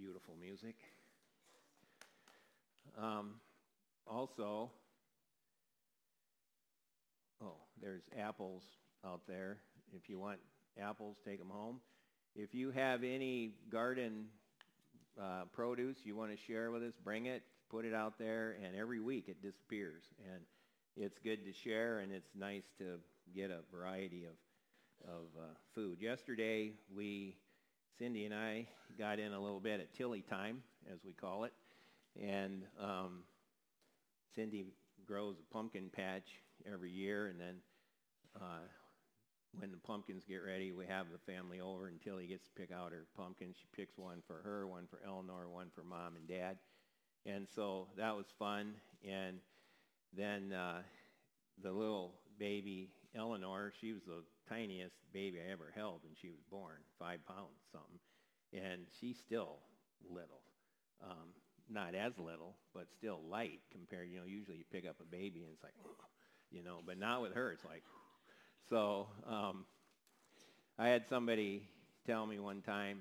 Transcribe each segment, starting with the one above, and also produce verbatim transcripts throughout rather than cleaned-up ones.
beautiful music. Um, also, oh, there's apples out there. If you want apples, take them home. If you have any garden uh, produce you want to share with us, bring it, put it out there, and every week it disappears. And it's good to share, and it's nice to get a variety of, of uh, food. Yesterday, we, Cindy and I, got in a little bit at Tilly time, as we call it. And um, Cindy grows a pumpkin patch every year, and then uh, when the pumpkins get ready, we have the family over, and Tilly gets to pick out her pumpkins. She picks one for her, one for Eleanor, one for Mom and Dad. And so that was fun. And then uh, the little baby, Eleanor, she was the tiniest baby I ever held when she was born, five pounds something. And she's still little. Um, not as little, but still light compared, you know, usually you pick up a baby and it's like, you know, but not with her. It's like, so um, I had somebody tell me one time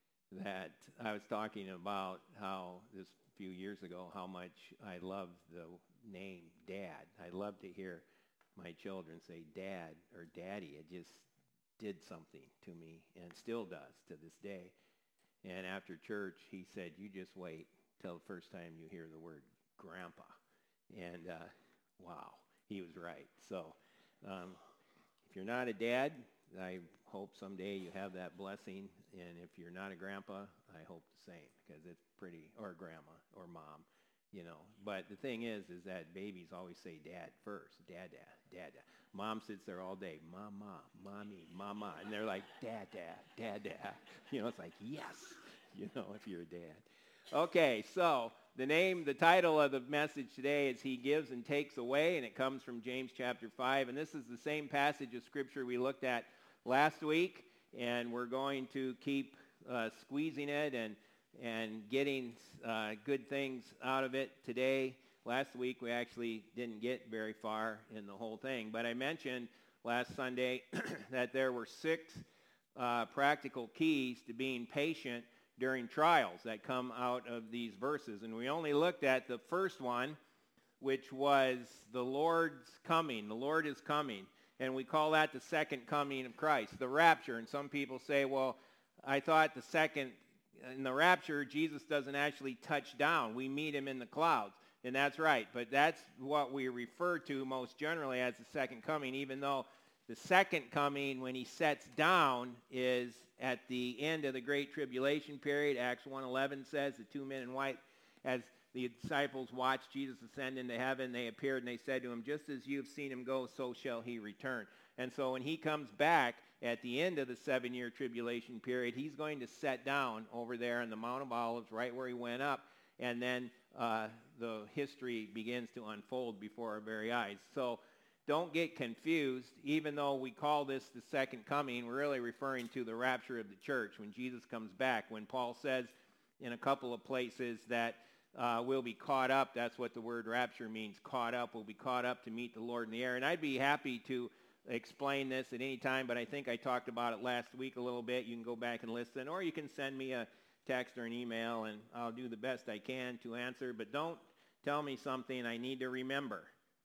that I was talking about how this few years ago, how much I loved the name Dad. I love to hear my children say Dad or Daddy. It just did something to me and still does to this day. And after church, he said, you just wait till the first time you hear the word Grandpa. And uh, wow, he was right. So um, if you're not a dad, I hope someday you have that blessing. And if you're not a grandpa, I hope the same, because it's pretty, or grandma, or mom, you know. But the thing is, is that babies always say dad first, dad, dad, dad, dad. Mom sits there all day, mama, mommy, mama, and they're like, dad, dad, dad, dad. You know, it's like, yes, you know, if you're a dad. Okay, so the name, the title of the message today is He Gives and Takes Away, and it comes from James chapter five. And this is the same passage of Scripture we looked at last week, and we're going to keep uh, squeezing it and and getting uh, good things out of it today. Last week we actually didn't get very far in the whole thing, but I mentioned last Sunday that there were six uh, practical keys to being patient during trials that come out of these verses. And we only looked at the first one, which was the Lord's coming. The Lord is coming. And we call that the second coming of Christ, the rapture. And some people say, well, I thought the second, in the rapture, Jesus doesn't actually touch down. We meet him in the clouds. And that's right. But that's what we refer to most generally as the second coming, even though the second coming, when he sets down, is at the end of the Great Tribulation period. Acts one eleven says, the two men in white, as the disciples watched Jesus ascend into heaven, they appeared and they said to him, just as you've seen him go, so shall he return. And so when he comes back at the end of the seven-year tribulation period, he's going to set down over there on the Mount of Olives, right where he went up, and then uh, the history begins to unfold before our very eyes. So don't get confused. Even though we call this the second coming, we're really referring to the rapture of the church when Jesus comes back. When Paul says in a couple of places that uh, we'll be caught up, that's what the word rapture means, caught up. We'll be caught up to meet the Lord in the air. And I'd be happy to explain this at any time, but I think I talked about it last week a little bit. You can go back and listen, or you can send me a text or an email, and I'll do the best I can to answer. But don't tell me something I need to remember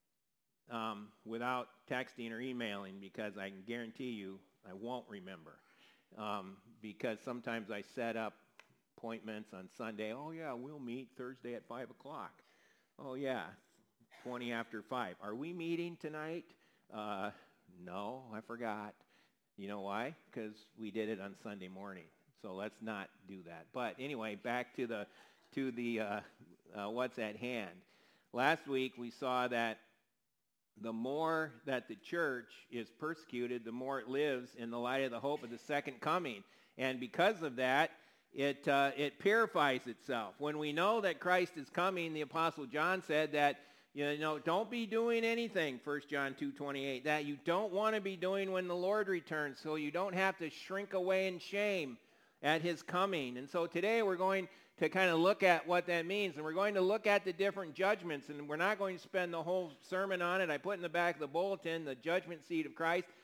Um, without texting or emailing, because I can guarantee you I won't remember. Um, because sometimes I set up appointments on Sunday. Oh, yeah, we'll meet Thursday at five o'clock. Oh, yeah, twenty after five. Are we meeting tonight? Uh, no, I forgot. You know why? Because we did it on Sunday morning. So let's not do that. But anyway, back to the, to the uh, uh, what's at hand. Last week we saw that the more that the church is persecuted, the more it lives in the light of the hope of the second coming. And because of that, it uh, it purifies itself. When we know that Christ is coming, the Apostle John said that, you know, don't be doing anything, First John two twenty-eight, that you don't want to be doing when the Lord returns, so you don't have to shrink away in shame at his coming. And so today we're going to kind of look at what that means. And we're going to look at the different judgments. And we're not going to spend the whole sermon on it. I put in the back of the bulletin the judgment seat of Christ.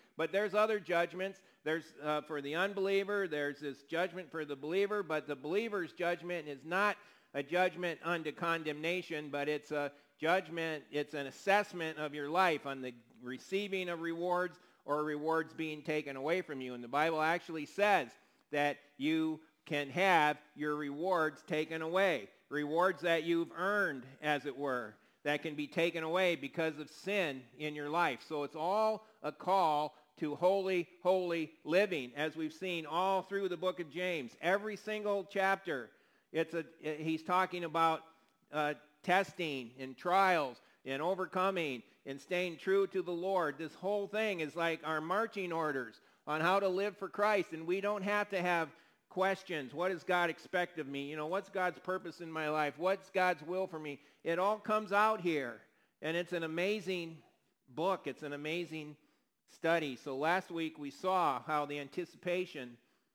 But there's other judgments. There's uh, for the unbeliever, there's this judgment for the believer, but the believer's judgment is not a judgment unto condemnation, but it's a judgment, it's an assessment of your life on the receiving of rewards or rewards being taken away from you. And the Bible actually says that you can have your rewards taken away, rewards that you've earned, as it were, that can be taken away because of sin in your life. So it's all a call to holy, holy living, as we've seen all through the book of James. Every single chapter, it's a, he's talking about uh, testing and trials and overcoming and staying true to the Lord. This whole thing is like our marching orders on how to live for Christ, and we don't have to have questions. What does God expect of me? You know, what's God's purpose in my life? What's God's will for me? It all comes out here, and it's an amazing book. It's an amazing study. So last week we saw how the anticipation,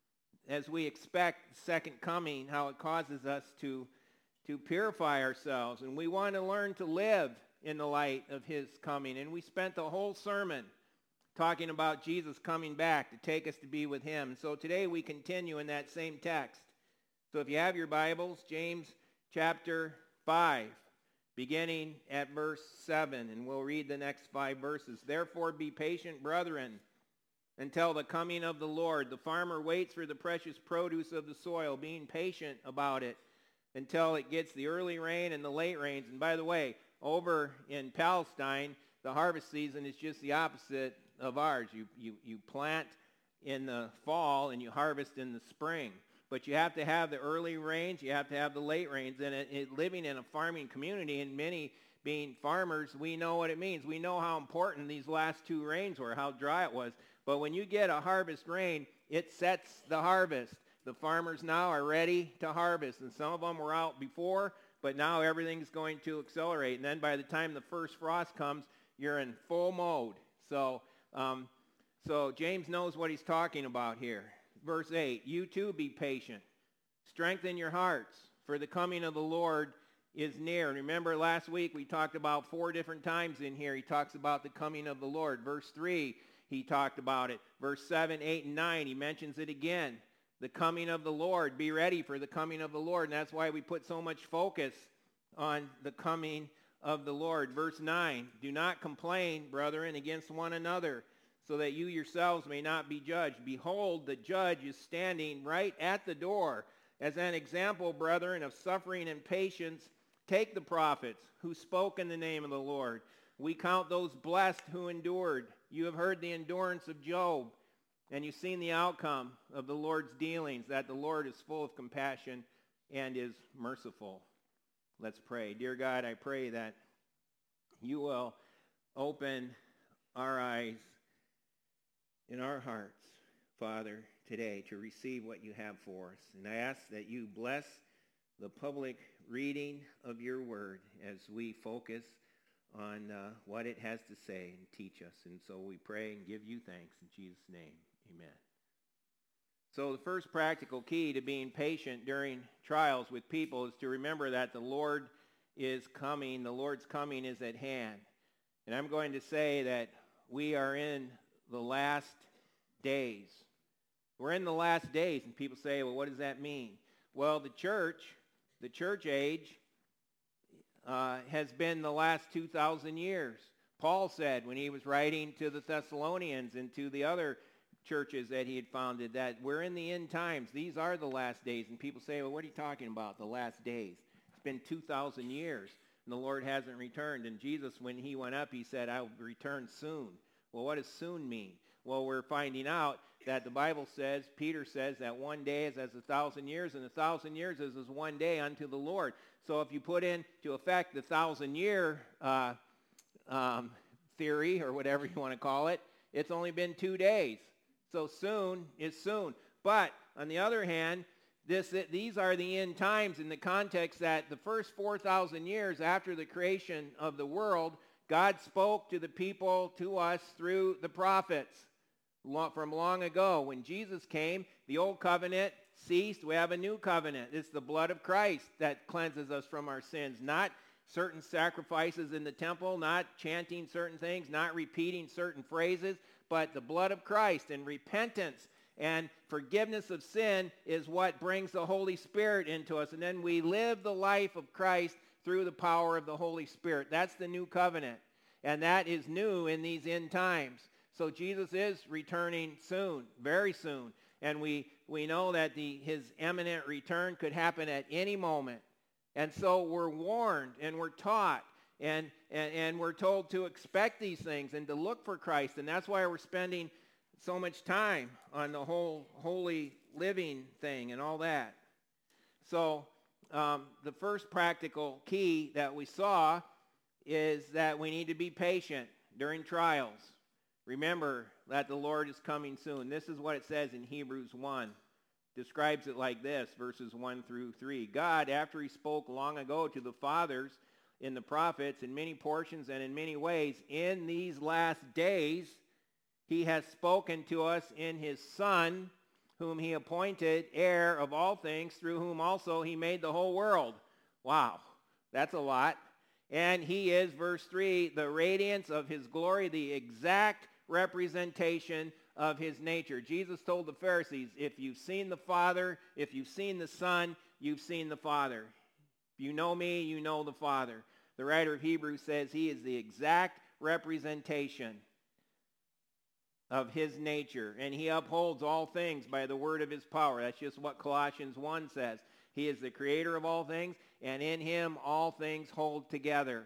as we expect the second coming, how it causes us to, to purify ourselves. And we want to learn to live in the light of his coming. And we spent the whole sermon talking about Jesus coming back to take us to be with him. And so today we continue in that same text. So if you have your Bibles, James chapter five, beginning at verse seven, and we'll read the next five verses. Therefore be patient, brethren, until the coming of the Lord. The farmer waits for the precious produce of the soil, being patient about it until it gets the early rain and the late rains. And by the way, over in Palestine, the harvest season is just the opposite of ours. You, you, you plant in the fall and you harvest in the spring. But you have to have the early rains, you have to have the late rains. And it, it, living in a farming community, and many being farmers, we know what it means. We know how important these last two rains were, how dry it was. But when you get a harvest rain, it sets the harvest. The farmers now are ready to harvest. And some of them were out before, but now everything's going to accelerate. And then by the time the first frost comes, you're in full mode. So, um, so James knows what he's talking about here. Verse eight, you too be patient. Strengthen your hearts, for the coming of the Lord is near. And remember last week we talked about four different times in here. He talks about the coming of the Lord. Verse three, he talked about it. Verse seven, eight, and nine, he mentions it again. The coming of the Lord. Be ready for the coming of the Lord. And that's why we put so much focus on the coming of the Lord. Verse nine, do not complain, brethren, against one another, so that you yourselves may not be judged. Behold, the judge is standing right at the door. As an example, brethren, of suffering and patience, take the prophets who spoke in the name of the Lord. We count those blessed who endured. You have heard the endurance of Job, and you've seen the outcome of the Lord's dealings, that the Lord is full of compassion and is merciful. Let's pray. Dear God, I pray that you will open our eyes in our hearts, Father, today to receive what you have for us. And I ask that you bless the public reading of your word as we focus on uh, what it has to say and teach us. And so we pray and give you thanks in Jesus' name. Amen. So the first practical key to being patient during trials with people is to remember that the Lord is coming. The Lord's coming is at hand. And I'm going to say that we are in the last days. We're in the last days, and people say, well, what does that mean? Well, the church, the church age, uh, has been the last two thousand years. Paul said when he was writing to the Thessalonians and to the other churches that he had founded that we're in the end times. These are the last days. And people say, well, what are you talking about, the last days? It's been two thousand years, and the Lord hasn't returned. And Jesus, when he went up, he said, I'll return soon. Well, what does soon mean? Well, we're finding out that the Bible says, Peter says, that one day is as a thousand years, and a thousand years is as one day unto the Lord. So if you put into effect the thousand-year uh, um, theory, or whatever you want to call it, it's only been two days. So soon is soon. But on the other hand, this, these are the end times in the context that the first four thousand years after the creation of the world, God spoke to the people, to us, through the prophets from long ago. When Jesus came, the old covenant ceased. We have a new covenant. It's the blood of Christ that cleanses us from our sins, not certain sacrifices in the temple, not chanting certain things, not repeating certain phrases, but the blood of Christ and repentance and forgiveness of sin is what brings the Holy Spirit into us. And then we live the life of Christ through the power of the Holy Spirit. That's the new covenant. And that is new in these end times. So Jesus is returning soon, very soon. And we, we know that the, his imminent return could happen at any moment. And so we're warned and we're taught and, and, and we're told to expect these things and to look for Christ. And that's why we're spending so much time on the whole holy living thing and all that. So um, the first practical key that we saw is that we need to be patient during trials. Remember that the Lord is coming soon. This is what it says in Hebrews one. Describes it like this, verses one through three. God, after he spoke long ago to the fathers in the prophets in many portions and in many ways, in these last days, he has spoken to us in his Son, whom he appointed heir of all things, through whom also he made the whole world. Wow, that's a lot. And he is, verse three, the radiance of his glory, the exact representation of his nature. Jesus told the Pharisees, if you've seen the Father, if you've seen the Son, you've seen the Father. If you know me, you know the Father. The writer of Hebrews says he is the exact representation of his nature, and he upholds all things by the word of his power. That's just what Colossians one says. He is the creator of all things, and in him all things hold together.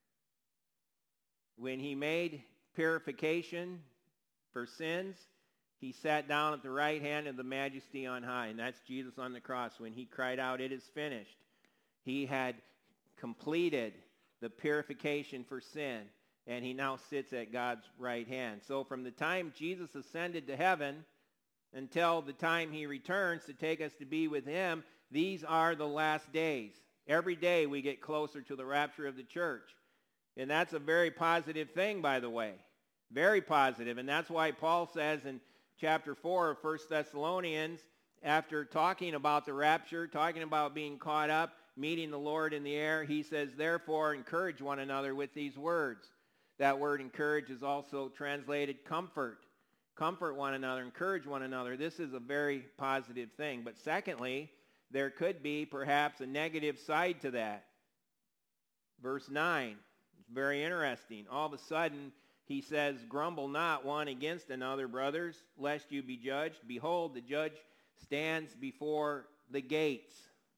When he made purification for sins, he sat down at the right hand of the Majesty on high, and that's Jesus on the cross. When he cried out, "It is finished," he had completed the purification for sin, and he now sits at God's right hand. So from the time Jesus ascended to heaven until the time he returns to take us to be with him, these are the last days. Every day we get closer to the rapture of the church. And that's a very positive thing, by the way. Very positive. And that's why Paul says in chapter four of First Thessalonians, after talking about the rapture, talking about being caught up, meeting the Lord in the air, he says, therefore, encourage one another with these words. That word encourage is also translated comfort. Comfort one another, encourage one another. This is a very positive thing. But secondly, there could be perhaps a negative side to that. Verse nine, it's very interesting. All of a sudden, he says, grumble not one against another, brothers, lest you be judged. Behold, the judge stands before the gates.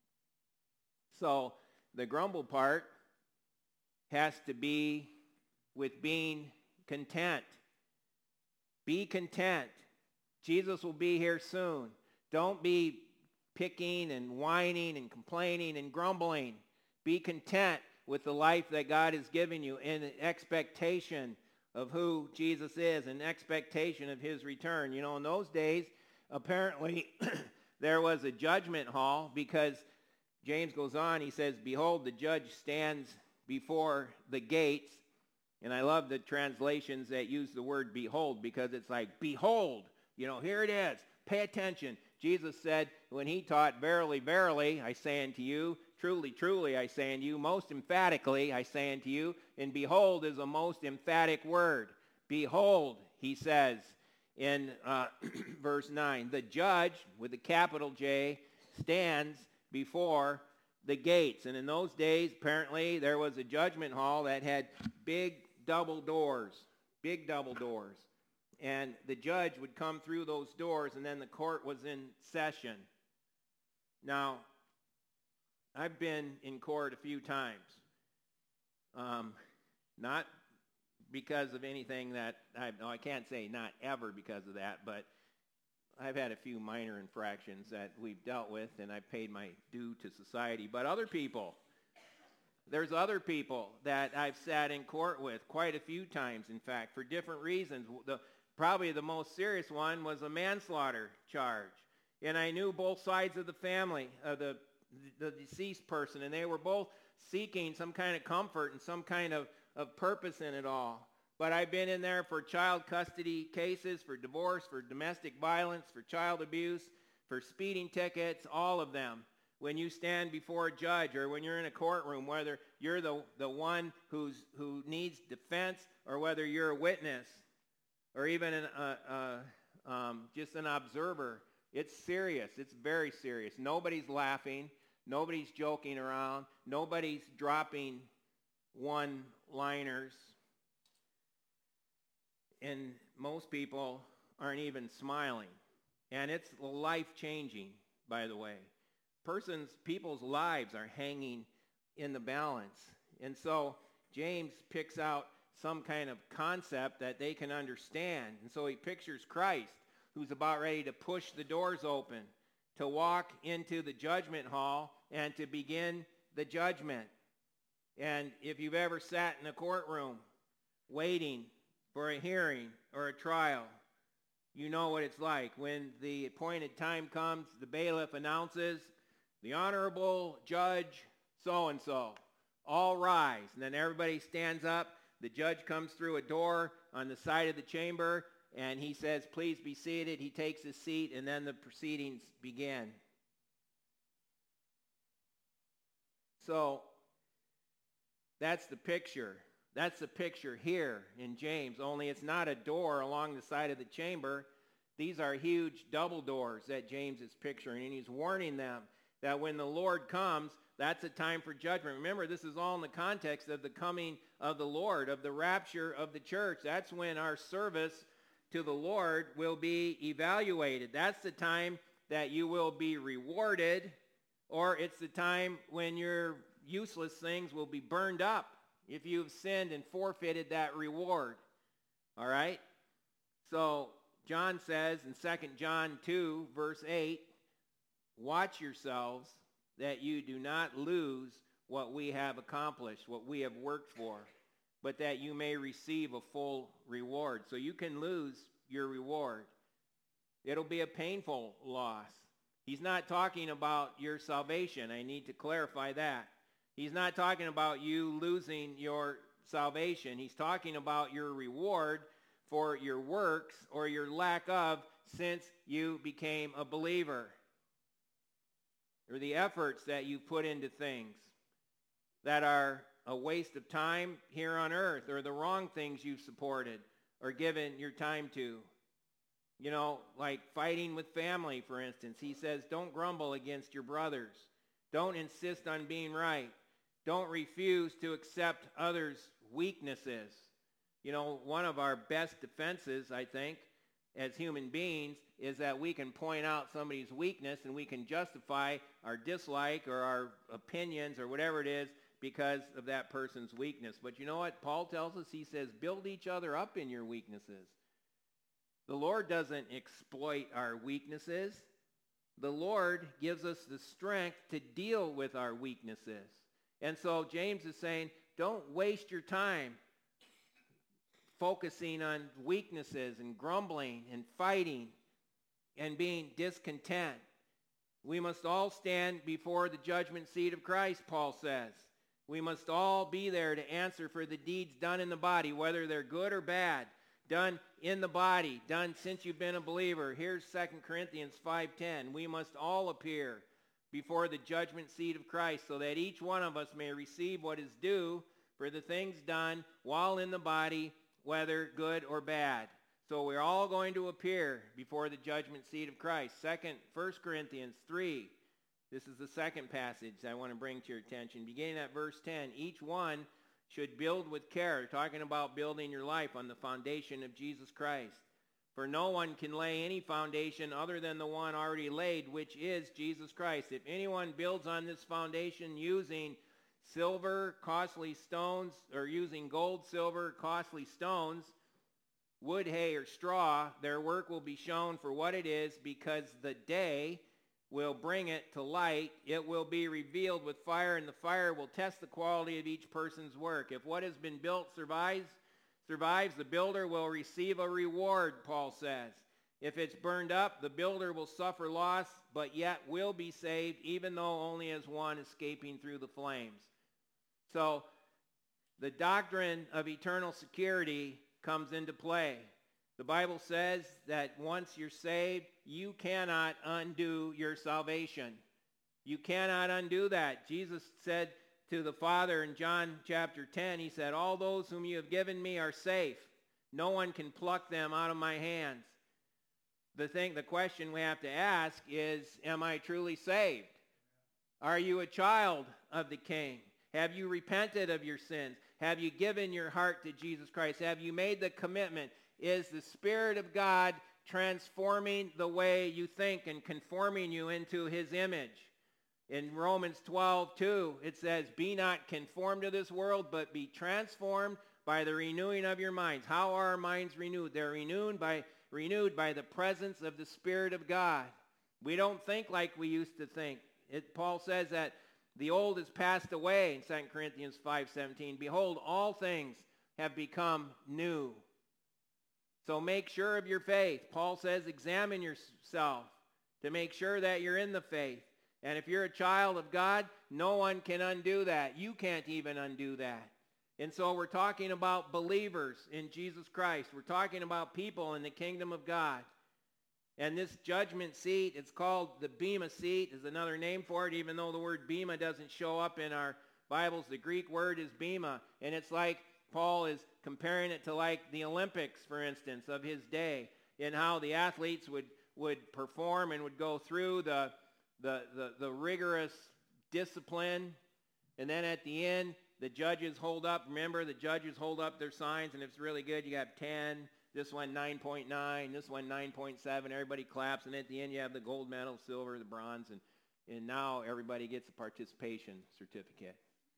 So the grumble part has to be with being content. Be content. Jesus will be here soon. Don't be picking and whining and complaining and grumbling. Be content with the life that God has given you in expectation of who Jesus is, in expectation of his return. You know, in those days, apparently there was a judgment hall because James goes on, he says, behold, the judge stands before the gates. And I love the translations that use the word behold, because it's like, behold, you know, here it is. Pay attention. Jesus said when he taught, verily, verily, I say unto you, truly, truly, I say unto you, most emphatically, I say unto you, and behold is a most emphatic word. Behold, he says in uh, verse nine, the judge, with a capital J, stands before the gates. And in those days, apparently, there was a judgment hall that had big double doors, big double doors. And the judge would come through those doors, and then the court was in session. Now, I've been in court a few times. Um, not because of anything that, I, no, I can't say not ever because of that, but I've had a few minor infractions that we've dealt with, and I've paid my due to society. But other people, there's other people that I've sat in court with quite a few times, in fact, for different reasons. The, probably the most serious one was a manslaughter charge. And I knew both sides of the family, of the, the deceased person, and they were both seeking some kind of comfort and some kind of, of purpose in it all. But I've been in there for child custody cases, for divorce, for domestic violence, for child abuse, for speeding tickets, all of them. When you stand before a judge or when you're in a courtroom, whether you're the, the one who's, who needs defense or whether you're a witness, or even an, uh, uh, um, just an observer, it's serious. It's very serious. Nobody's laughing. Nobody's joking around. Nobody's dropping one-liners. And most people aren't even smiling. And it's life-changing, by the way. Persons, people's lives are hanging in the balance. And so James picks out some kind of concept that they can understand. And so he pictures Christ, who's about ready to push the doors open, to walk into the judgment hall and to begin the judgment. And if you've ever sat in a courtroom waiting for a hearing or a trial, you know what it's like. When the appointed time comes, the bailiff announces, the Honorable Judge so-and-so, all rise. And then everybody stands up. The judge comes through a door on the side of the chamber, and he says, please be seated. He takes his seat, and then the proceedings begin. So that's the picture. That's the picture here in James, only it's not a door along the side of the chamber. These are huge double doors that James is picturing, and he's warning them that when the Lord comes, that's a time for judgment. Remember, this is all in the context of the coming of the Lord, of the rapture of the church. That's when our service to the Lord will be evaluated. That's the time that you will be rewarded, or it's the time when your useless things will be burned up if you've sinned and forfeited that reward. All right? So John says in Second John two, verse eight, watch yourselves that you do not lose what we have accomplished, what we have worked for, but that you may receive a full reward. So you can lose your reward. It'll be a painful loss. He's not talking about your salvation. I need to clarify that. He's not talking about you losing your salvation. He's talking about your reward for your works or your lack of since you became a believer, or the efforts that you put into things that are a waste of time here on earth, or the wrong things you've supported or given your time to. You know, like fighting with family, for instance. He says, don't grumble against your brothers. Don't insist on being right. Don't refuse to accept others' weaknesses. You know, one of our best defenses, I think, as human beings is that we can point out somebody's weakness and we can justify our dislike or our opinions or whatever it is because of that person's weakness. But you know what Paul tells us? He says, build each other up in your weaknesses. The Lord doesn't exploit our weaknesses. The Lord gives us the strength to deal with our weaknesses. And so James is saying, don't waste your time focusing on weaknesses and grumbling and fighting and being discontent. We must all stand before the judgment seat of Christ, Paul says. We must all be there to answer for the deeds done in the body, whether they're good or bad, done in the body, done since you've been a believer. Here's Second Corinthians five ten. We must all appear before the judgment seat of Christ so that each one of us may receive what is due for the things done while in the body, whether good or bad. So we're all going to appear before the judgment seat of Christ. Second, First Corinthians three. This is the second passage I want to bring to your attention. Beginning at verse ten, each one should build with care, talking about building your life on the foundation of Jesus Christ. For no one can lay any foundation other than the one already laid, which is Jesus Christ. If anyone builds on this foundation using silver, costly stones, or using gold, silver, costly stones, wood, hay, or straw, their work will be shown for what it is, because the day will bring it to light. It will be revealed with fire, and the fire will test the quality of each person's work. If what has been built survives, survives, the builder will receive a reward, Paul says. If it's burned up, the builder will suffer loss, but yet will be saved, even though only as one escaping through the flames. So the doctrine of eternal security comes into play. The Bible says that once you're saved, you cannot undo your salvation. You cannot undo that. Jesus said to the Father in John chapter ten, he said, all those whom you have given me are safe. No one can pluck them out of my hands. The thing, the question we have to ask is, am I truly saved? Are you a child of the King? Have you repented of your sins? Have you given your heart to Jesus Christ? Have you made the commitment? Is the Spirit of God transforming the way you think and conforming you into his image? In Romans twelve two, it says, be not conformed to this world, but be transformed by the renewing of your minds. How are our minds renewed? They're renewed by, renewed by the presence of the Spirit of God. We don't think like we used to think. It, Paul says that the old has passed away in Second Corinthians five seventeen. Behold, all things have become new. So make sure of your faith. Paul says examine yourself to make sure that you're in the faith. And if you're a child of God, no one can undo that. You can't even undo that. And so we're talking about believers in Jesus Christ. We're talking about people in the kingdom of God. And this judgment seat, it's called the Bema seat, is another name for it, even though the word Bema doesn't show up in our Bibles. The Greek word is Bema. And it's like Paul is comparing it to like the Olympics, for instance, of his day, and how the athletes would, would perform and would go through the, the, the, the rigorous discipline. And then at the end, the judges hold up, remember, the judges hold up their signs, and if it's really good, you have ten, this one nine point nine, this one nine point seven, everybody claps, and at the end you have the gold medal, silver, the bronze, and, and now everybody gets a participation certificate.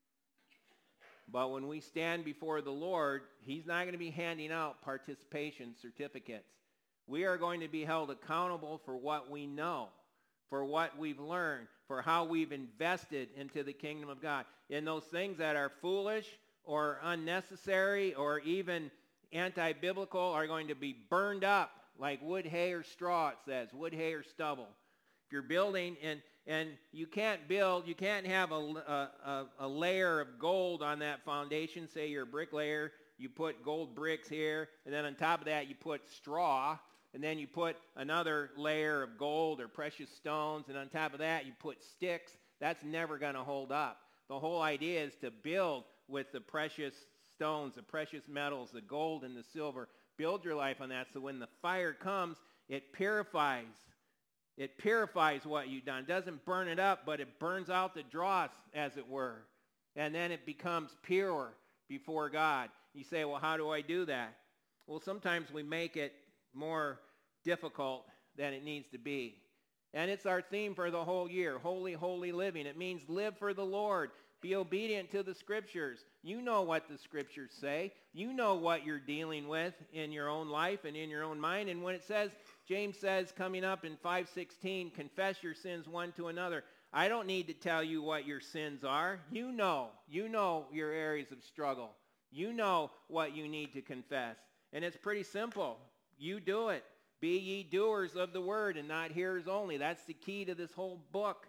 But when we stand before the Lord, he's not going to be handing out participation certificates. We are going to be held accountable for what we know, for what we've learned, for how we've invested into the kingdom of God. In those things that are foolish or unnecessary or even anti-biblical are going to be burned up like wood, hay, or straw, it says, wood, hay, or stubble. If you're building, and, and you can't build, you can't have a, a, a layer of gold on that foundation. Say you're a bricklayer, you put gold bricks here, and then on top of that you put straw, and then you put another layer of gold or precious stones, and on top of that you put sticks. That's never going to hold up. The whole idea is to build with the precious stones, the precious metals, the gold and the silver. Build your life on that so when the fire comes, it purifies. It purifies what you've done. It doesn't burn it up, but it burns out the dross, as it were. And then it becomes pure before God. You say, well, how do I do that? Well, sometimes we make it more difficult than it needs to be. And it's our theme for the whole year, holy, holy living. It means live for the Lord. Be obedient to the Scriptures. You know what the Scriptures say. You know what you're dealing with in your own life and in your own mind. And when it says, James says coming up in five sixteen, confess your sins one to another. I don't need to tell you what your sins are. You know. You know your areas of struggle. You know what you need to confess. And it's pretty simple. You do it. Be ye doers of the word and not hearers only. That's the key to this whole book.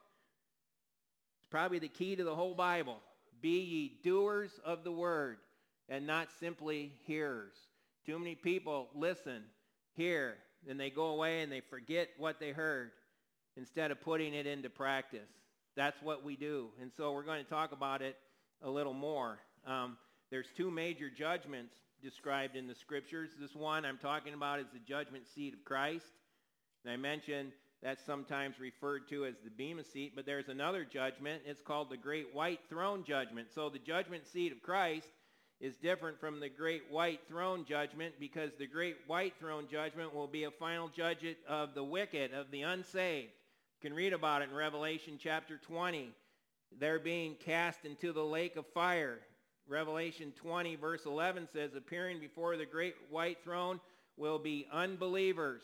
It's probably the key to the whole Bible. Be ye doers of the word and not simply hearers. Too many people listen, hear, and they go away and they forget what they heard instead of putting it into practice. That's what we do. And so we're going to talk about it a little more. Um, there's two major judgments described in the Scriptures. This one I'm talking about is the judgment seat of Christ. And I mentioned that's sometimes referred to as the Bema seat, but there's another judgment. It's called the Great White Throne Judgment. So the judgment seat of Christ is different from the Great White Throne Judgment because the Great White Throne Judgment will be a final judgment of the wicked, of the unsaved. You can read about it in Revelation chapter twenty. They're being cast into the lake of fire. Revelation twenty verse eleven says, appearing before the great white throne will be unbelievers.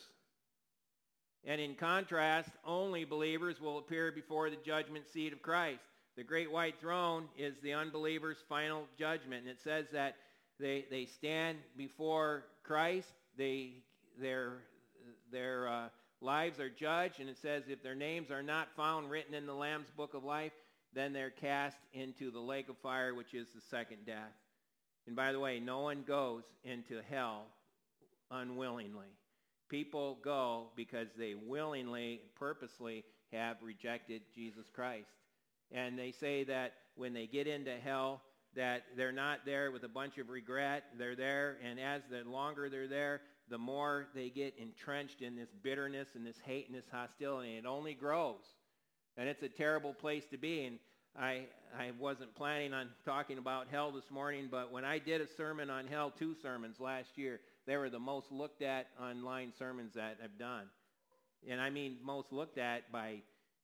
And in contrast, only believers will appear before the judgment seat of Christ. The great white throne is the unbeliever's final judgment. And it says that they, they stand before Christ. They, their their uh, lives are judged. And it says if their names are not found written in the Lamb's book of life, then they're cast into the lake of fire, which is the second death. And by the way, no one goes into hell unwillingly. People go because they willingly, purposely have rejected Jesus Christ. And they say that when they get into hell, that they're not there with a bunch of regret. They're there, and as the longer they're there, the more they get entrenched in this bitterness and this hate and this hostility. It only grows. And it's a terrible place to be. And I I wasn't planning on talking about hell this morning, but when I did a sermon on hell, two sermons last year, they were the most looked at online sermons that I've done. And I mean most looked at by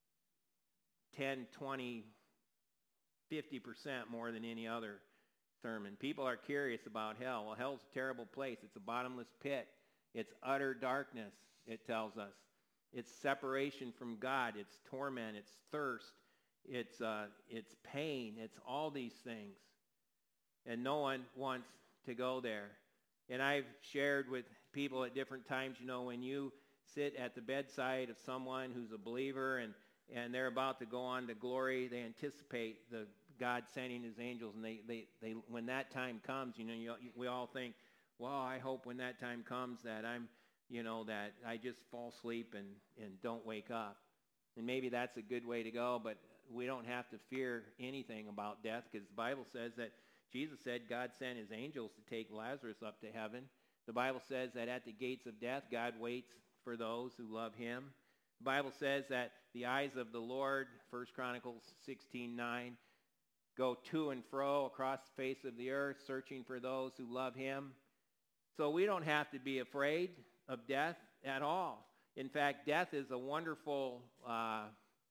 ten, twenty, fifty percent more than any other sermon. People are curious about hell. Well, hell's a terrible place. It's a bottomless pit. It's utter darkness, it tells us. It's separation from God. It's torment. It's thirst. It's uh, it's pain. It's all these things. And no one wants to go there. And I've shared with people at different times, you know, when you sit at the bedside of someone who's a believer and, and they're about to go on to glory, they anticipate the God sending his angels. And they, they, they when that time comes, you know, you, we all think, well, I hope when that time comes that I'm, you know, that I just fall asleep and, and don't wake up. And maybe that's a good way to go, but we don't have to fear anything about death because the Bible says that Jesus said God sent his angels to take Lazarus up to heaven. The Bible says that at the gates of death, God waits for those who love him. The Bible says that the eyes of the Lord, First Chronicles sixteen nine, go to and fro across the face of the earth, searching for those who love him. So we don't have to be afraid of death at all. In fact, death is a wonderful uh,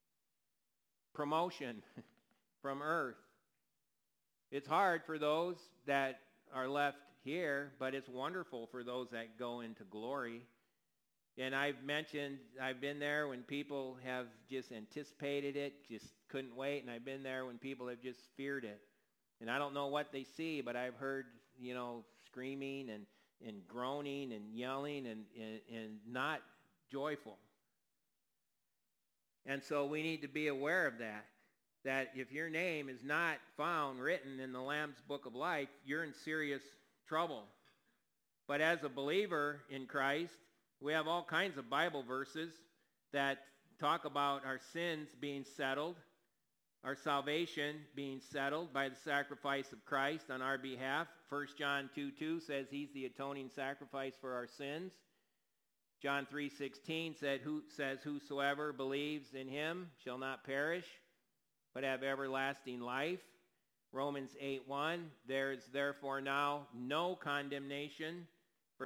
promotion from earth. It's hard for those that are left here, but it's wonderful for those that go into glory. And I've mentioned, I've been there when people have just anticipated it, just couldn't wait, and I've been there when people have just feared it. And I don't know what they see, but I've heard, you know, screaming and, and groaning and yelling and, and, and not joyful. And so we need to be aware of that, that if your name is not found written in the Lamb's Book of Life, you're in serious trouble. But as a believer in Christ, we have all kinds of Bible verses that talk about our sins being settled, our salvation being settled by the sacrifice of Christ on our behalf. First John two two says he's the atoning sacrifice for our sins. John three sixteen said, who, says, whosoever believes in him shall not perish, but have everlasting life. Romans eight one, there is therefore now no condemnation